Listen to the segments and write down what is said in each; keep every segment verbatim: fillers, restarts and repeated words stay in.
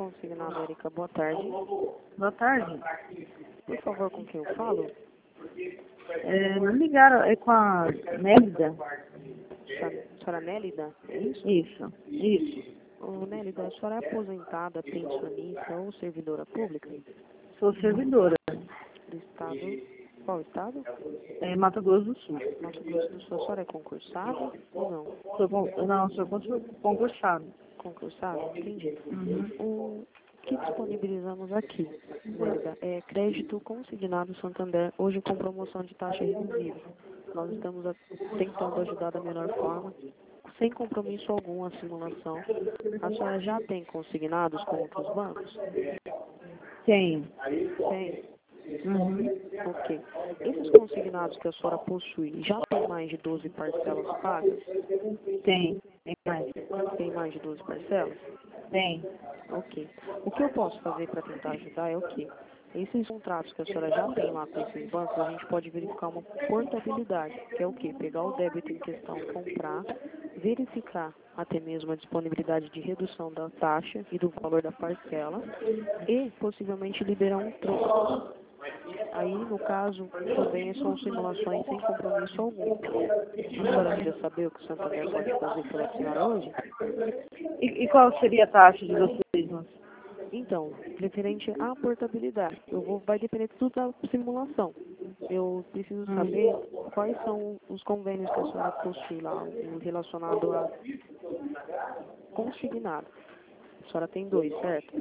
consignado, Érica. Boa tarde. Boa tarde. Por favor, com quem eu falo? É, me ligaram, é com a Nélida? A senhora Nélida, é isso? Isso, isso. Ô, Nélida, a senhora é aposentada, pensionista ou servidora pública? Sou servidora. Do estado... Qual estado? É, Mato Grosso do Sul. Mato Grosso do Sul. A senhora é concursada ou não? Sou, con- não, sou con- concursado. Concursada? Entendi. Uhum. O que disponibilizamos aqui, Nélida, é crédito consignado Santander, hoje com promoção de taxa reduzida. Nós estamos a- tentando ajudar da melhor forma, sem compromisso algum a simulação. A senhora já tem consignados com outros bancos? Tenho. Tem. Uhum. Ok. Esses consignados que a senhora possui já tem mais de doze parcelas pagas? Tem. Tem mais. Tem mais de doze parcelas? Tem. Ok. O que eu posso fazer para tentar ajudar é o quê? Esses contratos que a senhora já tem lá com esses bancos, a gente pode verificar uma portabilidade, que é o quê? Pegar o débito em questão, comprar, verificar até mesmo a disponibilidade de redução da taxa e do valor da parcela e possivelmente liberar um troco. Aí, no caso, também são simulações sem compromisso algum. A senhora queria saber o que o Santander pode fazer pela senhora hoje? E, e qual seria a taxa de vocês? Moça? Então, referente à portabilidade, eu vou, vai depender tudo da simulação. Eu preciso Hum. saber quais são os convênios que a senhora possui lá, o relacionado a consignado. A senhora tem dois, certo?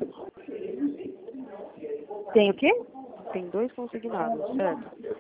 Tem o quê? Tem dois consignados, certo?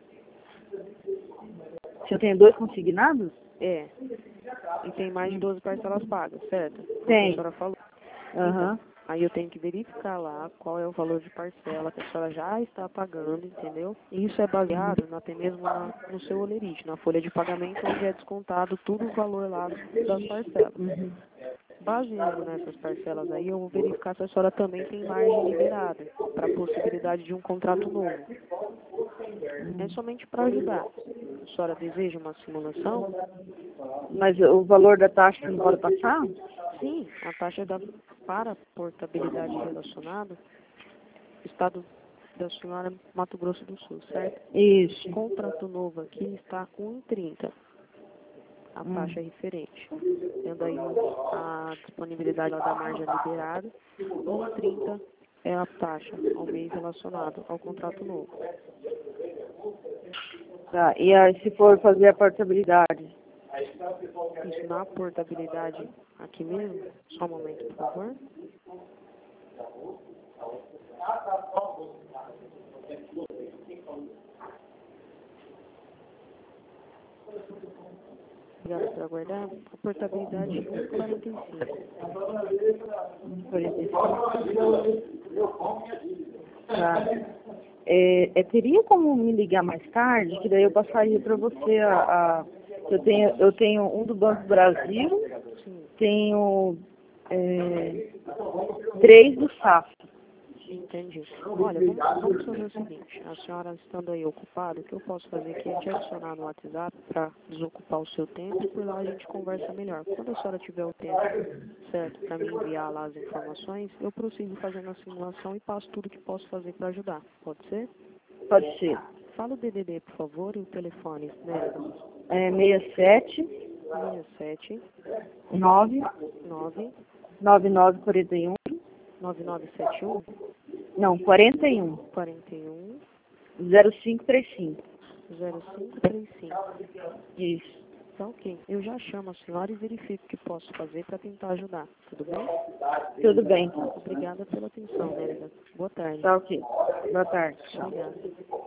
Se eu tenho dois consignados? É. E tem mais de doze parcelas pagas, certo? Tem. A senhora falou. Aham. Então, aí eu tenho que verificar lá qual é o valor de parcela que a senhora já está pagando, entendeu? E isso é baseado na- até mesmo na, no seu olerite, na folha de pagamento, onde é descontado tudo o valor lá das parcelas. Uhum. Baseando nessas parcelas aí, eu vou verificar se a senhora também tem margem liberada para a possibilidade de um contrato novo. É somente para ajudar. A senhora deseja uma simulação? Mas o valor da taxa não pode passar? Sim, a taxa da, para portabilidade relacionada, estado da senhora Mato Grosso do Sul, certo? Isso. Contrato novo aqui está um vírgula trinta, a Hum. taxa referente. Tendo aí a disponibilidade da margem liberada, um vírgula trinta é a taxa ao mês relacionado ao contrato novo. Tá. E aí, se for fazer a portabilidade? Isso na portabilidade aqui mesmo, só um momento, por favor. Obrigada por aguardar. A portabilidade um vírgula quarenta e cinco. quarenta e cinco. Tá. É, é, teria como me ligar mais tarde, que daí eu passaria para você a, a- eu tenho eu tenho um do Banco do Brasil, Sim, tenho é, três do Safra. entendi. Olha, vamos, vamos fazer o seguinte. A senhora estando aí ocupada, o que eu posso fazer aqui é te adicionar no WhatsApp para desocupar o seu tempo e por lá a gente conversa melhor. Quando a senhora tiver o tempo certo para me enviar lá as informações, eu prossigo fazendo a simulação e passo tudo que posso fazer para ajudar. Pode ser? Pode ser. Fala o D D D, por favor, e o telefone, né? É seis sete seis sete nove nove nove nove quatro um. nove nove sete um Não, quarenta e um. quarenta e um zero cinco três cinco. zero cinco três cinco. Isso. Tá ok. Eu já chamo a senhora e verifico o que posso fazer para tentar ajudar. Tudo bem? Tudo bem. Obrigada pela atenção, Nélida. Boa tarde. Tá ok. Boa tarde. Tchau. Obrigada.